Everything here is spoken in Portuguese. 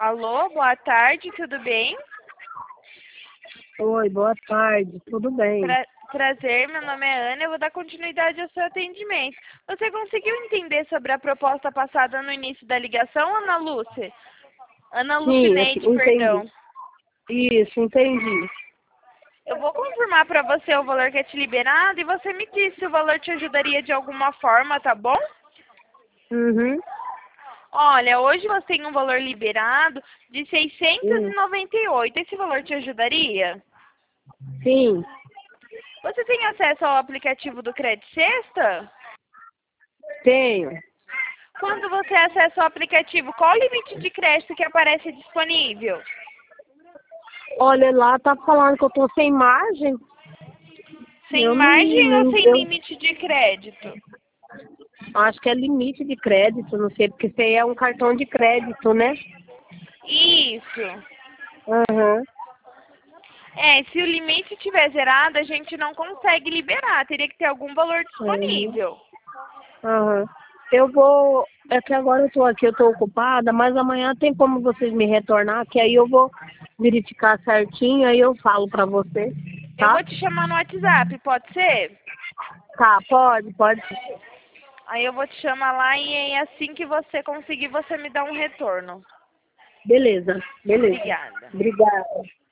Alô, boa tarde, tudo bem? Oi, boa tarde, tudo bem? Prazer, meu nome é Ana, eu vou dar continuidade ao seu atendimento. Você conseguiu entender sobre a proposta passada no início da ligação, Ana Lúcia? Ana Sim, Lucineide, entendi. perdão. Isso, entendi. Eu vou confirmar para você o valor que é te liberado e você me diz se o valor te ajudaria de alguma forma, tá bom? Uhum. Olha, hoje você tem um valor liberado de Hum. 698. Esse valor te ajudaria? Sim, Você tem acesso ao aplicativo do Crédito Sexta? tenho. Quando você acessa o aplicativo, qual o limite de crédito que aparece disponível? Olha, lá tá falando que eu tô sem margem. Sem Eu margem ou sem eu limite de crédito? acho que é limite de crédito, não sei, porque isso aí é um cartão de crédito, né? Isso. Aham. Se o limite estiver zerado, a gente não consegue liberar. Teria que ter algum valor Uhum. disponível. Aham. Eu vou. É que agora eu tô aqui, eu tô ocupada, mas amanhã tem como vocês me retornar, que aí eu vou verificar certinho, aí eu falo pra você, Eu tá? vou te chamar no WhatsApp, pode ser? Tá, pode. Aí eu vou te chamar lá e aí assim que você conseguir, você me dá um retorno. Beleza. Obrigada. Obrigada.